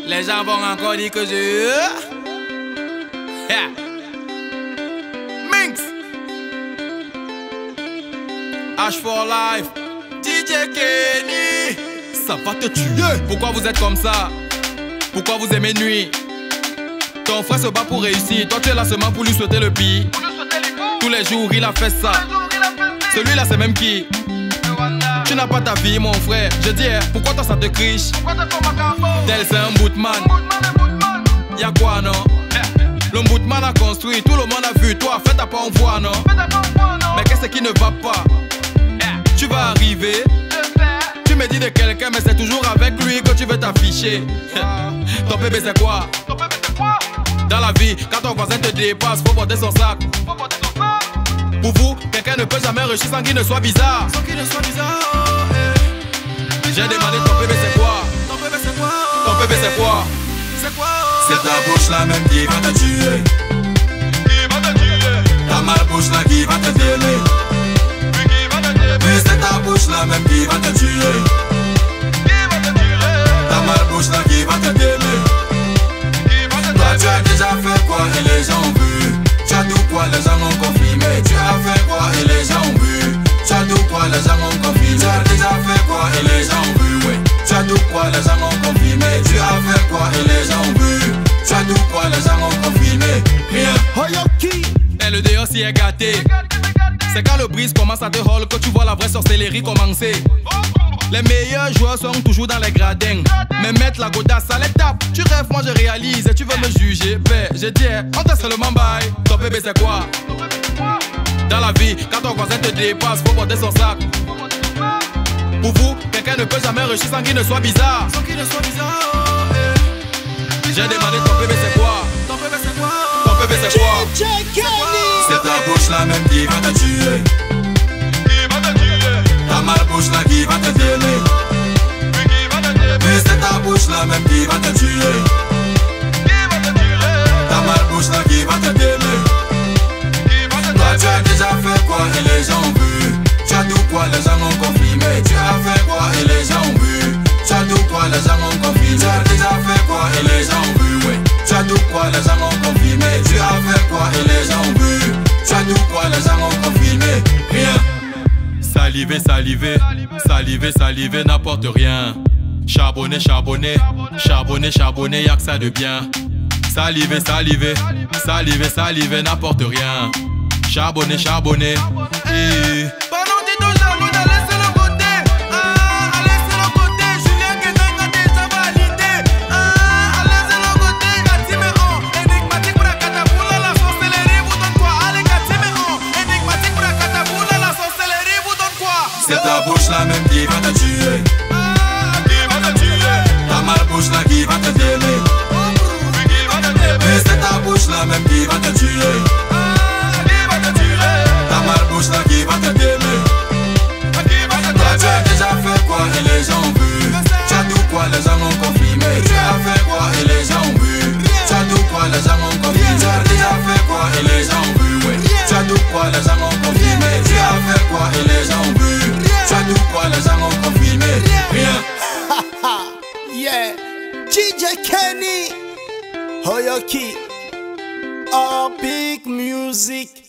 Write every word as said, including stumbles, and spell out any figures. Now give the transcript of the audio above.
Les gens vont encore dire que je... Yeah. Minx H for life D J Kenny. Ça va te tuer. Pourquoi vous êtes comme ça? Pourquoi vous aimez nuit? Ton frère se bat pour réussir. Toi tu es là seulement pour lui souhaiter le pire. Tous les jours il a fait ça. Celui-là c'est même qui? Tu n'as pas ta vie mon frère. Je dis eh, pourquoi toi ça te criche? Tel c'est un bootman. Y'a quoi non? Le bootman a construit, tout le monde a vu. Toi fais ta pas en voix non? Mais qu'est-ce qui ne va pas? Tu vas arriver. Tu me dis de quelqu'un mais c'est toujours avec lui que tu veux t'afficher. Ton bébé c'est quoi? Dans la vie, quand ton voisin te dépasse, faut porter son sac. Pour vous, quelqu'un ne peut jamais réussir sans qu'il ne soit bizarre. Sans qu'il ne soit bizarre. J'ai demandé ton bébé c'est quoi? Ton bébé c'est quoi? Ton bébé c'est quoi? C'est quoi? C'est ta bouche là même qui va te tuer. Qui va te tuer? Ta malbouche là qui va te déler. Qui va te tuer? Oui c'est ta bouche là même qui va te tuer. Qui va te tuer? Ta malbouche là qui va te déler. Qui va te tuer? Toi tu as déjà fait quoi et les gens ont vu. Tu as tout quoi les gens ont confirmé. Tu as fait quoi et les gens ont vu. Tu as tout quoi les gens ont confirmé. Tu as déjà fait quoi et les gens ont vu, ouais. Tu as tout quoi les gens ont confirmé. Tu as fait quoi et les gens ont vu. Tu as tout quoi les gens ont confirmé. Rien. Hoyoki. Et le déo s'y est gâté. C'est quand le brise commence à te hall que tu vois la vraie sorcellerie commencer. Les meilleurs joueurs sont toujours dans les gradins. Mais mettre la godasse à l'étape. Tu rêves, moi je réalise et tu veux me juger. Ben, je dis, on t'a seulement bail. Ton bébé c'est quoi? Dans la vie, quand ton voisin te dépasse, faut porter son sac. Pour vous, quelqu'un ne peut jamais réussir sans qu'il ne soit bizarre. Sans qu'il ne soit bizarre. J'ai demandé ton bébé c'est quoi? Ton bébé c'est quoi? Ton bébé c'est quoi? D J Kenny. C'est ta bouche là même qui va te tuer. Qui va te tuer? Ta malbouche là qui va te déler. Qui va te tuer? Oui c'est ta bouche là même qui va te tuer. Qui va te tuer? Ta malbouche là qui va te déler. Qui va te Toi tu tuer? as déjà fait quoi et les gens ont vu. Tu as tout quoi les gens ont confirmé. Tu as fait quoi et les gens ont vu. Tu as tout quoi les gens ont confirmé. Tu as déjà fait quoi et les gens ont vu, ouais. Tu as tout quoi les gens ont confirmé. Tu as fait quoi et les gens ont vu. Tu as tout quoi les gens ont confirmé. Rien. Saliver, saliver, saliver, saliver n'apporte rien. Charbonner, charbonner, charbonner, charbonner, y'a que ça de bien. Saliver, saliver, saliver, saliver n'apporte rien. Charbonner, charbonner, et... Pardon, dis donc jaloux, laissez le côté. Ah, laissez le côté. Julien Guénon a déjà validé. Ah, laissez le côté. Gatiméon, énigmatique pour la cataboula, la sorcellerie vous donne quoi? Allez, Gatiméon, énigmatique pour la cataboula, la sorcellerie vous donne quoi? C'est ta bouche là même qui va te tuer. Ah, qui va te tuer? Ta malbouche là qui va te déler. Qui va te tuer? Oui c'est ta bouche là même qui va te tuer. Ah, qui va te tuer? Ta malbouche là qui va te déler. Qui va te Toi tu tuer? as déjà fait quoi et les gens ont vu. Tu as tout quoi les gens ont confirmé. Tu as fait quoi et les gens ont vu. Tu as tout quoi les gens ont confirmé. Tu as déjà fait quoi et les gens ont vu, ouais. Tu as tout quoi les gens ont confirmé. Tu as fait quoi et les gens ont vu. Tu as tout quoi les gens ont confirmé. Rien. Yeah. D J Kenny. Hoyoki. Epic music.